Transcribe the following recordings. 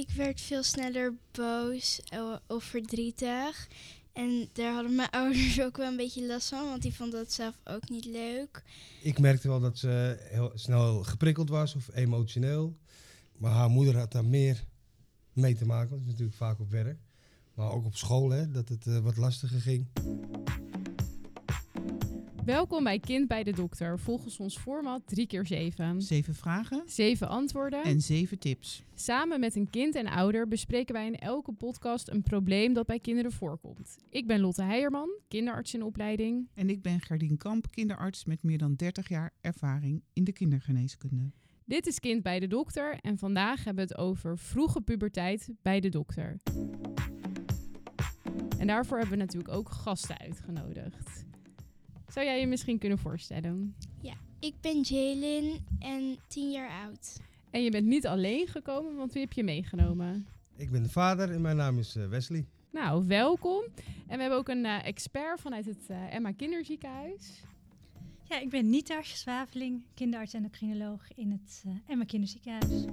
ik werd veel sneller boos of verdrietig. En daar hadden mijn ouders ook wel een beetje last van, want die vonden dat zelf ook niet leuk. Ik merkte wel dat ze heel snel geprikkeld was of emotioneel. Maar haar moeder had daar meer mee te maken, want ze is natuurlijk vaak op werk. Maar ook op school, hè, dat het wat lastiger ging. Welkom bij Kind bij de Dokter. Volgens ons format 3x7. 7 vragen 7 antwoorden. en 7 tips. Samen met een kind en ouder bespreken wij in elke podcast een probleem dat bij kinderen voorkomt. Ik ben Lotte Heijerman, kinderarts in opleiding. En ik ben Gerdien Kamp, kinderarts met meer dan 30 jaar ervaring in de kindergeneeskunde. Dit is Kind bij de Dokter en vandaag hebben we het over vroege puberteit bij de dokter. En daarvoor hebben we natuurlijk ook gasten uitgenodigd. Zou jij je misschien kunnen voorstellen? Ja, ik ben Jaylin en 10 jaar oud. En je bent niet alleen gekomen, want wie heb je meegenomen? Ik ben de vader en mijn naam is Wesley. Nou, welkom. En we hebben ook een expert vanuit het Emma Kinderziekenhuis. Ja, ik ben Nita Zwaveling, kinderarts en endocrinoloog in het Emma Kinderziekenhuis.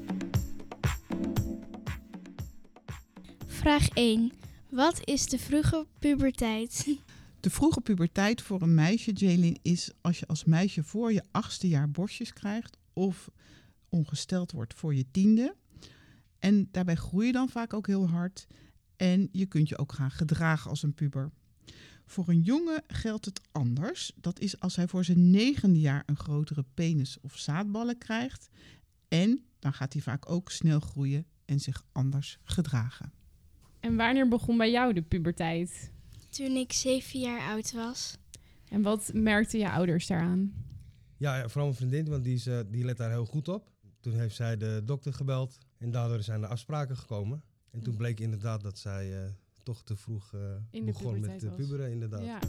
Vraag 1. Wat is de vroege puberteit? De vroege puberteit voor een meisje, Jaylin, is als je als meisje voor je 8e jaar borstjes krijgt of ongesteld wordt voor je 10e. En daarbij groei je dan vaak ook heel hard en je kunt je ook gaan gedragen als een puber. Voor een jongen geldt het anders. Dat is als hij voor zijn 9e jaar een grotere penis of zaadballen krijgt. En dan gaat hij vaak ook snel groeien en zich anders gedragen. En wanneer begon bij jou de puberteit? Toen ik 7 jaar oud was. En wat merkten je ouders daaraan? Ja, vooral mijn vriendin, want die let daar heel goed op. Toen heeft zij de dokter gebeld en daardoor zijn er afspraken gekomen. En toen bleek inderdaad dat zij toch te vroeg begon met puberen, inderdaad. Ja.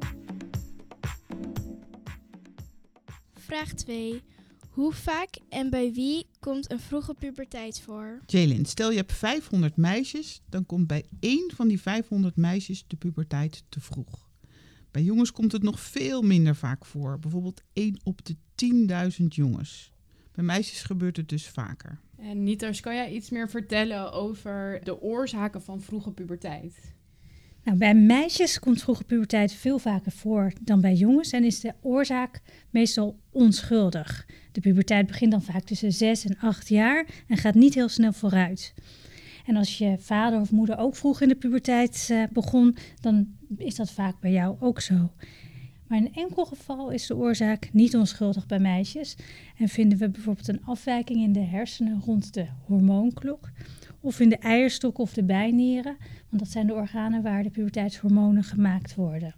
Vraag 2. Hoe vaak en bij wie komt een vroege puberteit voor? Jaylin, stel je hebt 500 meisjes, dan komt bij 1 van die 500 meisjes de puberteit te vroeg. Bij jongens komt het nog veel minder vaak voor, bijvoorbeeld 1 op de 10.000 jongens. Bij meisjes gebeurt het dus vaker. En Nitas, kan jij iets meer vertellen over de oorzaken van vroege puberteit? Nou, bij meisjes komt vroege puberteit veel vaker voor dan bij jongens en is de oorzaak meestal onschuldig. De puberteit begint dan vaak tussen 6 en 8 jaar en gaat niet heel snel vooruit. En als je vader of moeder ook vroeg in de puberteit begon, dan is dat vaak bij jou ook zo. Maar in enkel geval is de oorzaak niet onschuldig bij meisjes en vinden we bijvoorbeeld een afwijking in de hersenen rond de hormoonklok of in de eierstok of de bijnieren, want dat zijn de organen waar de puberteitshormonen gemaakt worden.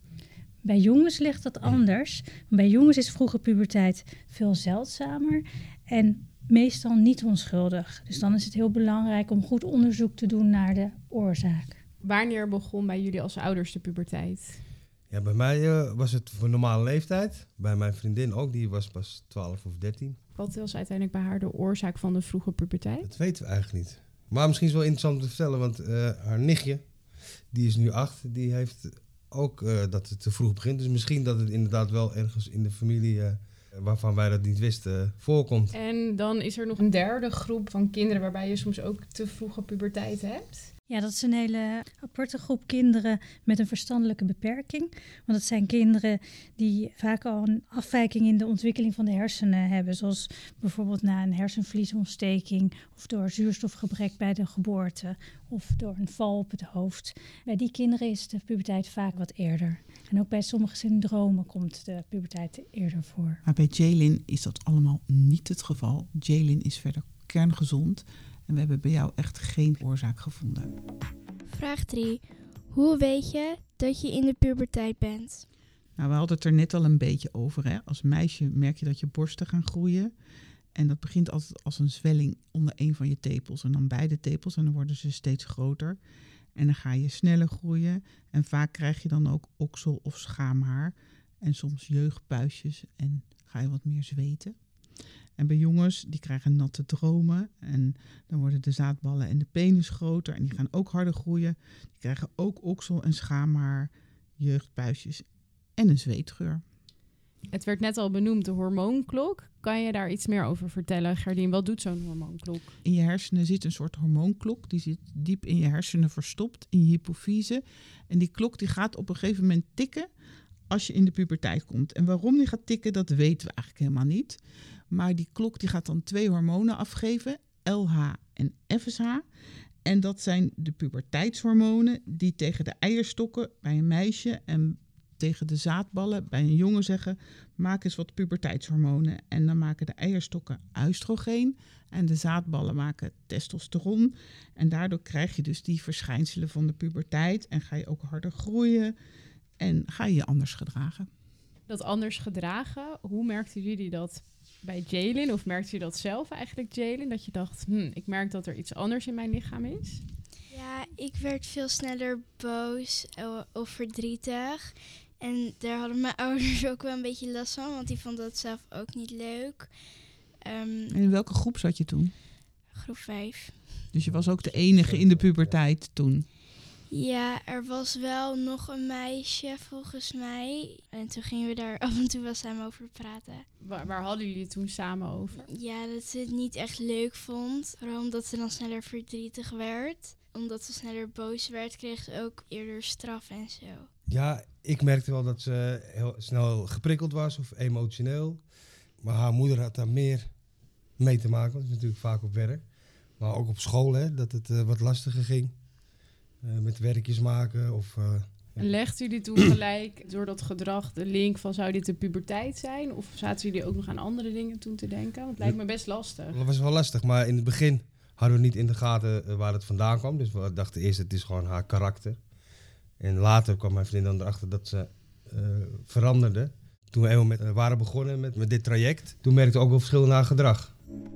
Bij jongens ligt dat anders. Bij jongens is vroege puberteit veel zeldzamer en meestal niet onschuldig. Dus dan is het heel belangrijk om goed onderzoek te doen naar de oorzaak. Wanneer begon bij jullie als ouders de puberteit? Ja, bij mij was het voor normale leeftijd. Bij mijn vriendin ook, die was pas 12 of 13. Wat was uiteindelijk bij haar de oorzaak van de vroege puberteit? Dat weten we eigenlijk niet. Maar misschien is het wel interessant om te vertellen, want haar nichtje, die is nu 8, die heeft ook dat het te vroeg begint. Dus misschien dat het inderdaad wel ergens in de familie, waarvan wij dat niet wisten, voorkomt. En dan is er nog een derde groep van kinderen waarbij je soms ook te vroege puberteit hebt. Ja, dat is een hele aparte groep kinderen met een verstandelijke beperking. Want dat zijn kinderen die vaak al een afwijking in de ontwikkeling van de hersenen hebben. Zoals bijvoorbeeld na een hersenvliesontsteking of door zuurstofgebrek bij de geboorte of door een val op het hoofd. Bij die kinderen is de puberteit vaak wat eerder. En ook bij sommige syndromen komt de puberteit eerder voor. Maar bij Jaylin is dat allemaal niet het geval. Jaylin is verder kerngezond. En we hebben bij jou echt geen oorzaak gevonden. Vraag 3. Hoe weet je dat je in de puberteit bent? Nou, we hadden het er net al een beetje over. Hè? Als meisje merk je dat je borsten gaan groeien. En dat begint altijd als een zwelling onder een van je tepels. En dan beide tepels en dan worden ze steeds groter. En dan ga je sneller groeien. En vaak krijg je dan ook oksel- of schaamhaar. En soms jeugdpuistjes en ga je wat meer zweten. En bij jongens, die krijgen natte dromen en dan worden de zaadballen en de penis groter en die gaan ook harder groeien. Die krijgen ook oksel en schaamhaar, jeugdpuistjes en een zweetgeur. Het werd net al benoemd, de hormoonklok. Kan je daar iets meer over vertellen, Gerdien? Wat doet zo'n hormoonklok? In je hersenen zit een soort hormoonklok. Die zit diep in je hersenen verstopt, in je hypofyse. En die klok die gaat op een gegeven moment tikken als je in de puberteit komt. En waarom die gaat tikken, dat weten we eigenlijk helemaal niet. Maar die klok die gaat dan 2 hormonen afgeven, LH en FSH. En dat zijn de puberteitshormonen die tegen de eierstokken bij een meisje en tegen de zaadballen bij een jongen zeggen, maak eens wat puberteitshormonen. En dan maken de eierstokken oestrogeen en de zaadballen maken testosteron. En daardoor krijg je dus die verschijnselen van de puberteit en ga je ook harder groeien en ga je je anders gedragen. Dat anders gedragen, hoe merkten jullie dat bij Jaylin? Of merkte je dat zelf eigenlijk, Jaylin? Dat je dacht, ik merk dat er iets anders in mijn lichaam is? Ja, ik werd veel sneller boos of verdrietig. En daar hadden mijn ouders ook wel een beetje last van, want die vonden dat zelf ook niet leuk. En in welke groep zat je toen? Groep 5. Dus je was ook de enige in de puberteit toen? Ja, er was wel nog een meisje volgens mij. En toen gingen we daar af en toe wel samen over praten. Waar hadden jullie het toen samen over? Ja, dat ze het niet echt leuk vond. Vooral omdat ze dan sneller verdrietig werd. Omdat ze sneller boos werd, kreeg ze ook eerder straf en zo. Ja, ik merkte wel dat ze heel snel geprikkeld was of emotioneel. Maar haar moeder had daar meer mee te maken. Want het is natuurlijk vaak op werk. Maar ook op school, hè, dat het wat lastiger ging. Met werkjes maken of... En legden jullie toen gelijk door dat gedrag de link van zou dit de puberteit zijn? Of zaten jullie ook nog aan andere dingen toen te denken? Want het lijkt me best lastig. Dat was wel lastig, maar in het begin hadden we niet in de gaten waar het vandaan kwam. Dus we dachten eerst het is gewoon haar karakter. En later kwam mijn vriendin dan erachter dat ze veranderde. Toen we eenmaal waren begonnen met dit traject, toen merkte ik ook wel verschil in haar gedrag.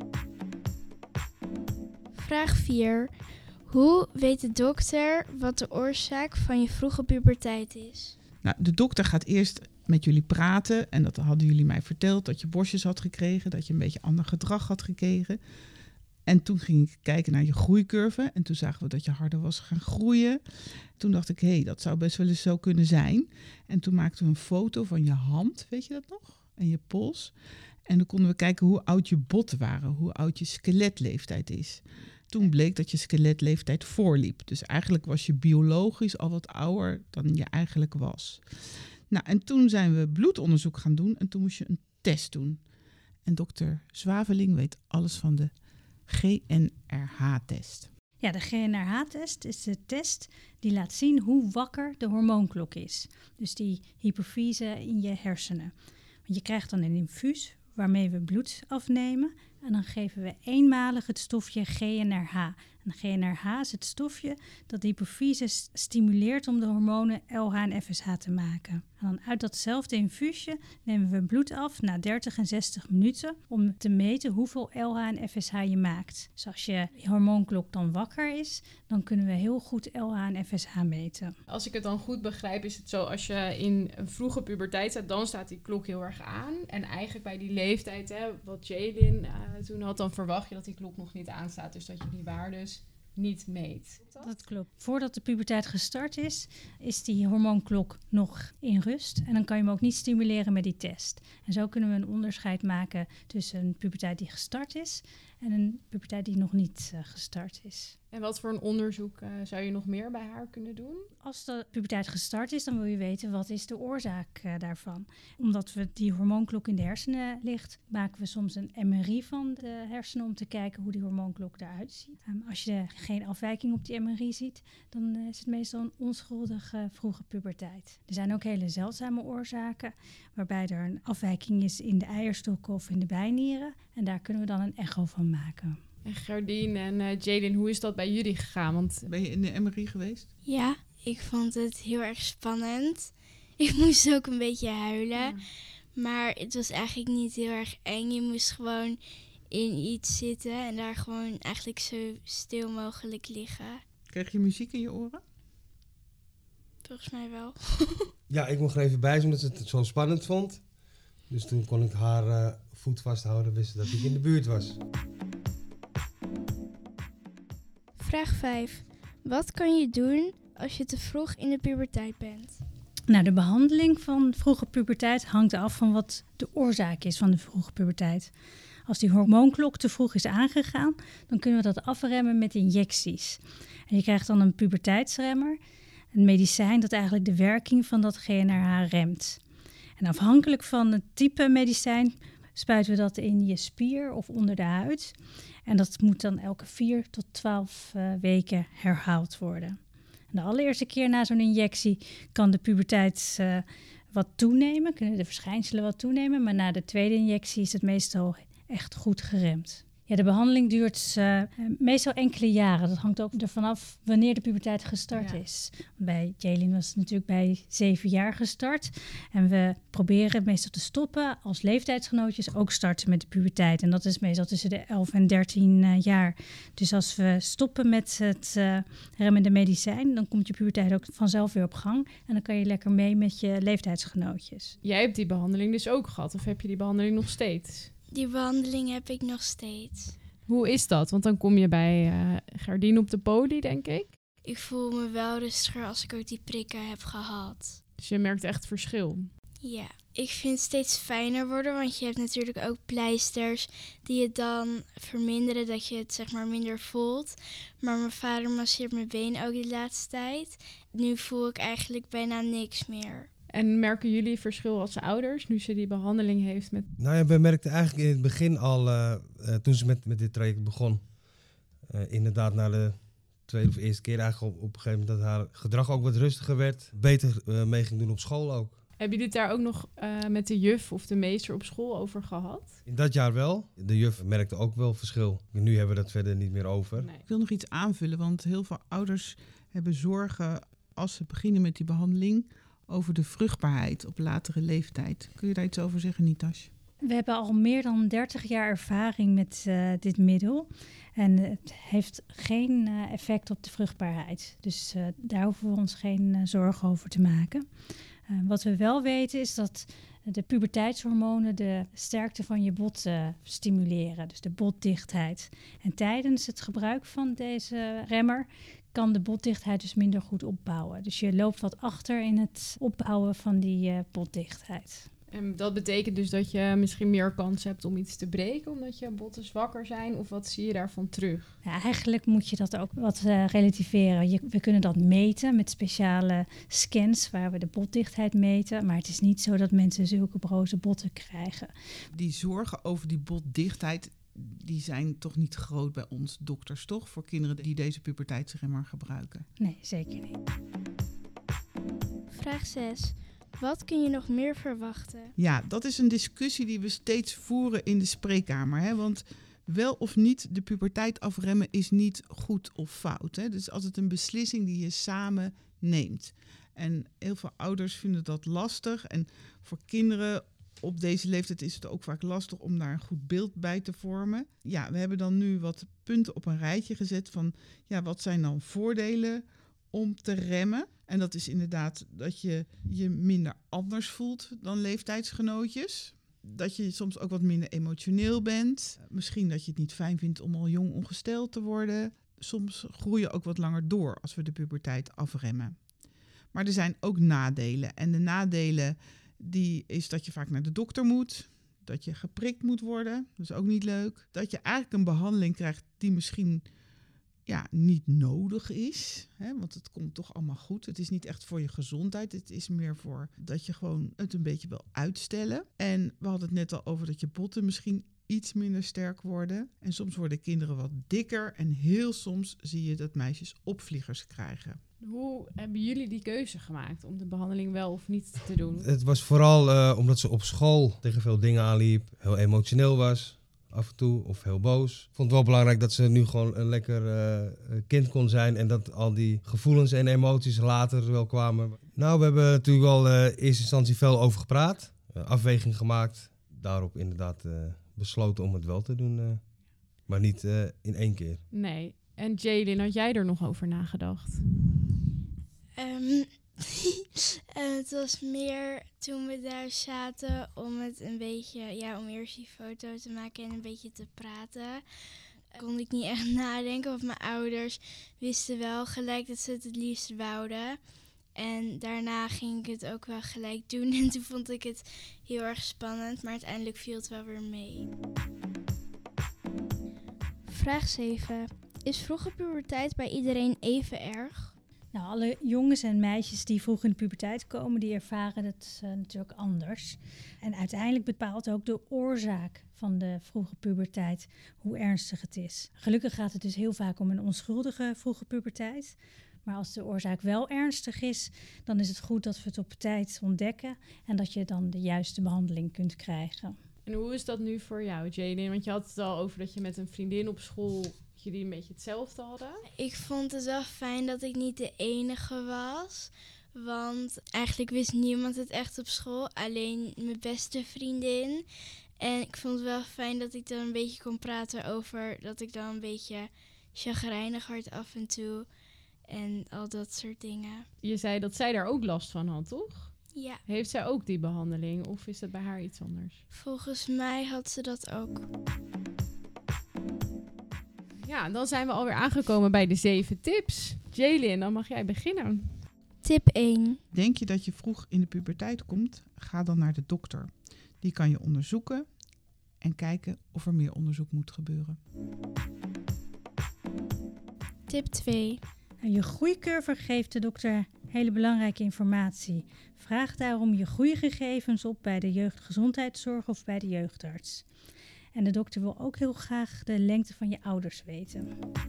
Vraag 4. Hoe weet de dokter wat de oorzaak van je vroege puberteit is? Nou, de dokter gaat eerst met jullie praten. En dat hadden jullie mij verteld, dat je borstjes had gekregen, dat je een beetje ander gedrag had gekregen. En toen ging ik kijken naar je groeicurve. En toen zagen we dat je harder was gaan groeien. Toen dacht ik, dat zou best wel eens zo kunnen zijn. En toen maakten we een foto van je hand, weet je dat nog? En je pols. En dan konden we kijken hoe oud je botten waren, hoe oud je skeletleeftijd is. Toen bleek dat je skeletleeftijd voorliep. Dus eigenlijk was je biologisch al wat ouder dan je eigenlijk was. Nou, en toen zijn we bloedonderzoek gaan doen en toen moest je een test doen. En dokter Zwaveling weet alles van de GNRH-test. Ja, de GNRH-test is de test die laat zien hoe wakker de hormoonklok is. Dus die hypofyse in je hersenen. Want je krijgt dan een infuus waarmee we bloed afnemen. En dan geven we eenmalig het stofje GNRH. En GNRH is het stofje dat de hypofyse stimuleert om de hormonen LH en FSH te maken. En dan uit datzelfde infuusje nemen we bloed af na 30 en 60 minuten om te meten hoeveel LH en FSH je maakt. Dus als je hormoonklok dan wakker is, dan kunnen we heel goed LH en FSH meten. Als ik het dan goed begrijp, is het zo als je in een vroege puberteit staat, dan staat die klok heel erg aan. En eigenlijk bij die leeftijd, wat Jaylin toen had, dan verwacht je dat die klok nog niet aanstaat. Dus dat je die waardes niet meet. Dat klopt. Voordat de puberteit gestart is die hormoonklok nog in rust. En dan kan je hem ook niet stimuleren met die test. En zo kunnen we een onderscheid maken tussen een puberteit die gestart is en een puberteit die nog niet gestart is. En wat voor een onderzoek zou je nog meer bij haar kunnen doen? Als de puberteit gestart is, dan wil je weten wat is de oorzaak daarvan. Omdat we die hormoonklok in de hersenen ligt, maken we soms een MRI van de hersenen om te kijken hoe die hormoonklok eruit ziet. Als je geen afwijking op die MRI ziet, dan is het meestal een onschuldige vroege puberteit. Er zijn ook hele zeldzame oorzaken, waarbij er een afwijking is in de eierstokken of in de bijnieren. En daar kunnen we dan een echo van maken. En Gerdien en Jaylin, hoe is dat bij jullie gegaan? Want Ben je in de MRI geweest? Ja, ik vond het heel erg spannend. Ik moest ook een beetje huilen. Ja. Maar het was eigenlijk niet heel erg eng. Je moest gewoon in iets zitten en daar gewoon eigenlijk zo stil mogelijk liggen. Kreeg je muziek in je oren? Volgens mij wel. Ja, ik mocht er even bij zijn omdat ze het zo spannend vond. Dus toen kon ik haar voet vasthouden, wist ze dat ik in de buurt was. Vraag 5. Wat kan je doen als je te vroeg in de puberteit bent? Nou, de behandeling van vroege puberteit hangt af van wat de oorzaak is van de vroege puberteit. Als die hormoonklok te vroeg is aangegaan, dan kunnen we dat afremmen met injecties. En je krijgt dan een puberteitsremmer, een medicijn dat eigenlijk de werking van dat GnRH remt. En afhankelijk van het type medicijn spuiten we dat in je spier of onder de huid. En dat moet dan elke 4 tot 12 weken herhaald worden. De allereerste keer na zo'n injectie kan de puberteit wat toenemen, kunnen de verschijnselen wat toenemen, maar na de tweede injectie is het meestal echt goed geremd. Ja, de behandeling duurt meestal enkele jaren. Dat hangt ook ervan af wanneer de puberteit gestart is. Bij Jaylin was het natuurlijk bij 7 jaar gestart. En we proberen meestal te stoppen als leeftijdsgenootjes ook starten met de puberteit. En dat is meestal tussen de 11 en 13 jaar. Dus als we stoppen met het remmende medicijn, dan komt je puberteit ook vanzelf weer op gang. En dan kan je lekker mee met je leeftijdsgenootjes. Jij hebt die behandeling dus ook gehad, of heb je die behandeling nog steeds? Die behandeling heb ik nog steeds. Hoe is dat? Want dan kom je bij Gerdien op de poli, denk ik. Ik voel me wel rustiger als ik ook die prikken heb gehad. Dus je merkt echt verschil. Ja, ik vind het steeds fijner worden, want je hebt natuurlijk ook pleisters die het dan verminderen, dat je het zeg maar minder voelt. Maar mijn vader masseert mijn been ook de laatste tijd. Nu voel ik eigenlijk bijna niks meer. En merken jullie verschil als ouders, nu ze die behandeling heeft met... Nou ja, we merkten eigenlijk in het begin al, toen ze met dit traject begon, inderdaad na de tweede of eerste keer eigenlijk op een gegeven moment dat haar gedrag ook wat rustiger werd. Beter mee ging doen op school ook. Hebben jullie het daar ook nog met de juf of de meester op school over gehad? In dat jaar wel. De juf merkte ook wel verschil. Nu hebben we dat verder niet meer over. Nee. Ik wil nog iets aanvullen, want heel veel ouders hebben zorgen als ze beginnen met die behandeling over de vruchtbaarheid op latere leeftijd. Kun je daar iets over zeggen, Nitas? We hebben al meer dan 30 jaar ervaring met dit middel. En het heeft geen effect op de vruchtbaarheid. Dus daar hoeven we ons geen zorgen over te maken. Wat we wel weten is dat de puberteitshormonen de sterkte van je bot stimuleren. Dus de botdichtheid. En tijdens het gebruik van deze remmer kan de botdichtheid dus minder goed opbouwen. Dus je loopt wat achter in het opbouwen van die botdichtheid. En dat betekent dus dat je misschien meer kans hebt om iets te breken, omdat je botten zwakker zijn? Of wat zie je daarvan terug? Ja, eigenlijk moet je dat ook wat relativeren. We kunnen dat meten met speciale scans waar we de botdichtheid meten. Maar het is niet zo dat mensen zulke broze botten krijgen. Die zorgen over die botdichtheid, die zijn toch niet groot bij ons dokters, toch? Voor kinderen die deze puberteitsremmer gebruiken. Nee, zeker niet. Vraag 6. Wat kun je nog meer verwachten? Ja, dat is een discussie die we steeds voeren in de spreekkamer. Hè? Want wel of niet de puberteit afremmen is niet goed of fout. Hè? Het is altijd een beslissing die je samen neemt. En heel veel ouders vinden dat lastig. En voor kinderen op deze leeftijd is het ook vaak lastig om daar een goed beeld bij te vormen. Ja, we hebben dan nu wat punten op een rijtje gezet van, ja, wat zijn dan voordelen om te remmen? En dat is inderdaad dat je je minder anders voelt dan leeftijdsgenootjes. Dat je soms ook wat minder emotioneel bent. Misschien dat je het niet fijn vindt om al jong ongesteld te worden. Soms groei je ook wat langer door als we de puberteit afremmen. Maar er zijn ook nadelen. En de nadelen die is dat je vaak naar de dokter moet. Dat je geprikt moet worden. Dat is ook niet leuk. Dat je eigenlijk een behandeling krijgt die misschien niet nodig is. Hè? Want het komt toch allemaal goed. Het is niet echt voor je gezondheid. Het is meer voor dat je gewoon het een beetje wil uitstellen. En we hadden het net al over dat je botten misschien iets minder sterk worden. En soms worden kinderen wat dikker. En heel soms zie je dat meisjes opvliegers krijgen. Hoe hebben jullie die keuze gemaakt om de behandeling wel of niet te doen? Het was vooral omdat ze op school tegen veel dingen aanliep. Heel emotioneel was. Af en toe, of heel boos. Ik vond het wel belangrijk dat ze nu gewoon een lekker kind kon zijn. En dat al die gevoelens en emoties later wel kwamen. Nou, we hebben natuurlijk wel in eerste instantie veel over gepraat. Afweging gemaakt. Daarop inderdaad besloten om het wel te doen. Maar niet in één keer. Nee. En Jaylin, had jij er nog over nagedacht? Het was meer toen we daar zaten om het een beetje, om eerst die foto te maken en een beetje te praten. Kon ik niet echt nadenken, want mijn ouders wisten wel gelijk dat ze het liefst wouden. En daarna ging ik het ook wel gelijk doen. En toen vond ik het heel erg spannend, maar uiteindelijk viel het wel weer mee. Vraag 7. Is vroege puberteit bij iedereen even erg? Nou, alle jongens en meisjes die vroeg in de puberteit komen, die ervaren het natuurlijk anders. En uiteindelijk bepaalt ook de oorzaak van de vroege puberteit hoe ernstig het is. Gelukkig gaat het dus heel vaak om een onschuldige vroege puberteit. Maar als de oorzaak wel ernstig is, dan is het goed dat we het op tijd ontdekken en dat je dan de juiste behandeling kunt krijgen. En hoe is dat nu voor jou, Jaylin? Want je had het al over dat je met een vriendin op school jullie een beetje hetzelfde hadden. Ik vond het wel fijn dat ik niet de enige was. Want eigenlijk wist niemand het echt op school. Alleen mijn beste vriendin. En ik vond het wel fijn dat ik dan een beetje kon praten over dat ik dan een beetje chagrijnig werd af en toe. En al dat soort dingen. Je zei dat zij daar ook last van had, toch? Ja, Heeft zij ook die behandeling of is dat bij haar iets anders? volgens mij had ze dat ook. Ja, dan zijn we alweer aangekomen bij de 7 tips. Jaylin, dan mag jij beginnen. Tip 1. Denk je dat je vroeg in de puberteit komt? Ga dan naar de dokter. Die kan je onderzoeken en kijken of er meer onderzoek moet gebeuren. Tip 2. Je groeicurve geeft de dokter hele belangrijke informatie. Vraag daarom je groeigegevens op bij de jeugdgezondheidszorg of bij de jeugdarts. En de dokter wil ook heel graag de lengte van je ouders weten.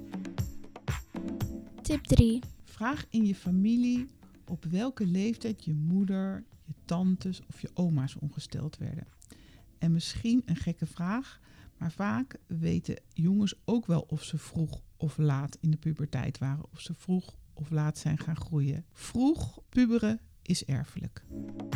Tip 3. Vraag in je familie op welke leeftijd je moeder, je tantes of je oma's ongesteld werden. En misschien een gekke vraag, maar vaak weten jongens ook wel of ze vroeg of laat in de puberteit waren. Of ze vroeg of laat zijn gaan groeien. Vroeg puberen is erfelijk.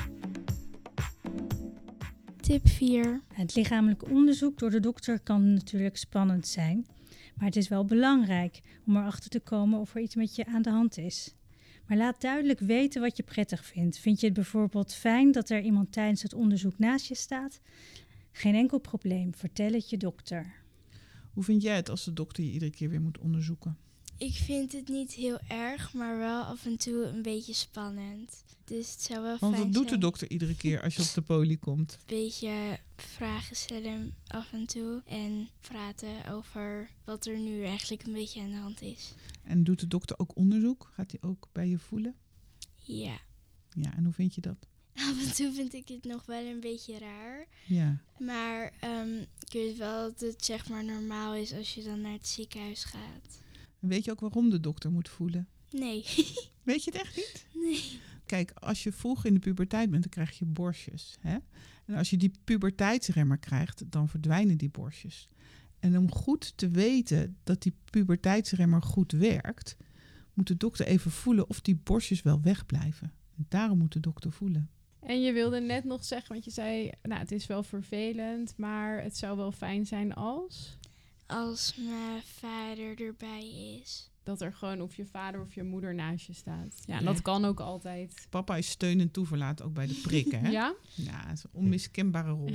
Tip 4. Het lichamelijk onderzoek door de dokter kan natuurlijk spannend zijn. Maar het is wel belangrijk om erachter te komen of er iets met je aan de hand is. Maar laat duidelijk weten wat je prettig vindt. Vind je het bijvoorbeeld fijn dat er iemand tijdens het onderzoek naast je staat? Geen enkel probleem, vertel het je dokter. Hoe vind jij het als de dokter je iedere keer weer moet onderzoeken? Ik vind het niet heel erg, maar wel af en toe een beetje spannend. Dus het zou wel Want fijn wat doet de zijn. dokter iedere keer als je op de poli komt? Een beetje vragen stellen af en toe. En praten over wat er nu eigenlijk een beetje aan de hand is. En doet de dokter ook onderzoek? Gaat hij ook bij je voelen? Ja. Ja, en hoe vind je dat? Af en toe vind ik het nog wel een beetje raar. Ja. Maar ik weet wel dat het zeg maar normaal is als je dan naar het ziekenhuis gaat. En weet je ook waarom de dokter moet voelen? Nee. Weet je het echt niet? Nee. Kijk, als je vroeg in de puberteit bent, dan krijg je borstjes. Hè? En als je die puberteitsremmer krijgt, dan verdwijnen die borstjes. En om goed te weten dat die puberteitsremmer goed werkt, moet de dokter even voelen of die borstjes wel wegblijven. En daarom moet de dokter voelen. En je wilde net nog zeggen, want je zei, nou het is wel vervelend, maar het zou wel fijn zijn Als mijn vader erbij is. dat er gewoon of je vader of je moeder naast je staat. Ja, en Ja. dat kan ook altijd. Papa is steun en toeverlaat ook bij de prikken. Hè? Ja? Ja, dat is een onmiskenbare rol.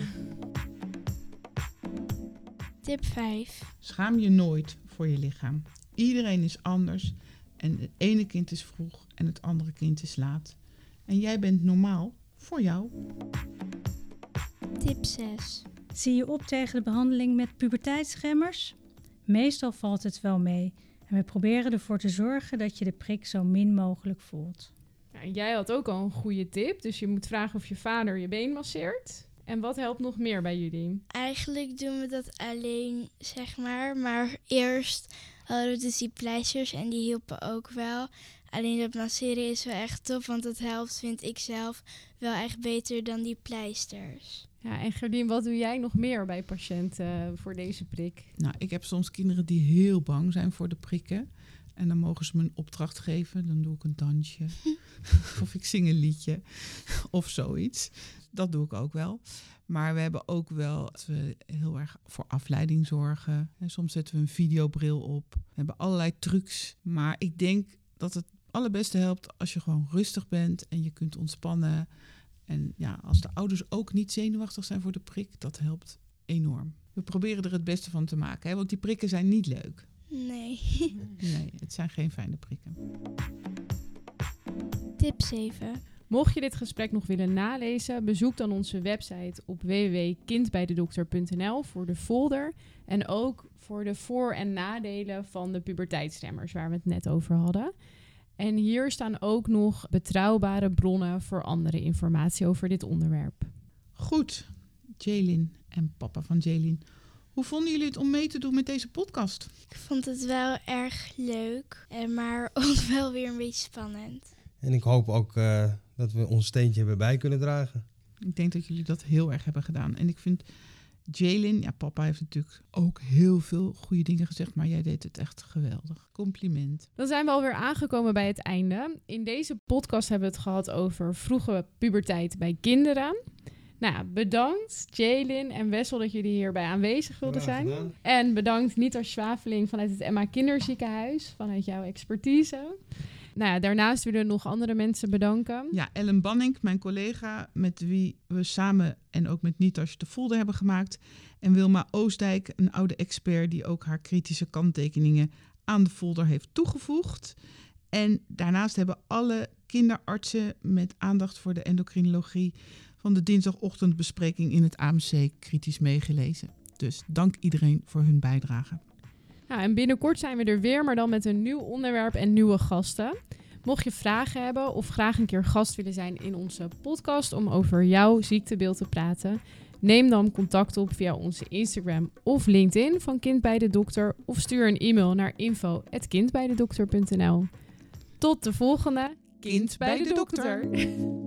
Tip 5. Schaam je nooit voor je lichaam. Iedereen is anders en het ene kind is vroeg en het andere kind is laat. En jij bent normaal voor jou. Tip 6. Zie je op tegen de behandeling met puberteitsremmers? Meestal valt het wel mee. En we proberen ervoor te zorgen dat je de prik zo min mogelijk voelt. Ja, en jij had ook al een goede tip, dus je moet vragen of je vader je been masseert. En wat helpt nog meer bij jullie? Eigenlijk doen we dat alleen, zeg maar. Maar eerst hadden we dus die pleisters en die hielpen ook wel. Alleen dat masseren is wel echt top, want dat helpt, vind ik zelf, wel echt beter dan die pleisters. Ja, en Gerlien, wat doe jij nog meer bij patiënten voor deze prik? Nou, ik heb soms kinderen die heel bang zijn voor de prikken. En dan mogen ze me een opdracht geven. Dan doe ik een dansje. Of ik zing een liedje. Of zoiets. Dat doe ik ook wel. Maar we hebben ook wel dat we heel erg voor afleiding zorgen. En soms zetten we een videobril op. We hebben allerlei trucs. Maar ik denk dat het allerbeste helpt als je gewoon rustig bent en je kunt ontspannen. En ja, als de ouders ook niet zenuwachtig zijn voor de prik, dat helpt enorm. We proberen er het beste van te maken, hè? Want die prikken zijn niet leuk. Nee. Nee, het zijn geen fijne prikken. tips even. Mocht je dit gesprek nog willen nalezen, bezoek dan onze website op www.kindbijdedokter.nl voor de folder en ook voor de voor- en nadelen van de puberteitsremmers waar we het net over hadden. En hier staan ook nog betrouwbare bronnen voor andere informatie over dit onderwerp. Goed, Jaylin en papa van Jaylin. Hoe vonden jullie het om mee te doen met deze podcast? Ik vond het wel erg leuk, maar ook wel weer een beetje spannend. En ik hoop ook dat we ons steentje hebben bij kunnen dragen. Ik denk dat jullie dat heel erg hebben gedaan. En ik vind Jaylin, ja, papa heeft natuurlijk ook heel veel goede dingen gezegd, maar jij deed het echt geweldig. Compliment. Dan zijn we alweer aangekomen bij het einde. In deze podcast hebben we het gehad over vroege puberteit bij kinderen. Nou, bedankt Jaylin en Wessel dat jullie hierbij aanwezig wilden zijn. Gedaan. En bedankt Nietars Zwaveling vanuit het Emma Kinderziekenhuis, vanuit jouw expertise. Nou ja, daarnaast willen we nog andere mensen bedanken. Ja, Ellen Banning, mijn collega, met wie we samen en ook met Nietars de folder hebben gemaakt. En Wilma Oostdijk, een oude expert die ook haar kritische kanttekeningen aan de folder heeft toegevoegd. En daarnaast hebben alle kinderartsen met aandacht voor de endocrinologie van de dinsdagochtendbespreking in het AMC kritisch meegelezen. Dus dank iedereen voor hun bijdrage. Nou, en binnenkort zijn we er weer, maar dan met een nieuw onderwerp en nieuwe gasten. Mocht je vragen hebben of graag een keer gast willen zijn in onze podcast om over jouw ziektebeeld te praten, neem dan contact op via onze Instagram of LinkedIn van Kind bij de Dokter of stuur een e-mail naar info@kindbijdedokter.nl. Tot de volgende Kind bij de Dokter.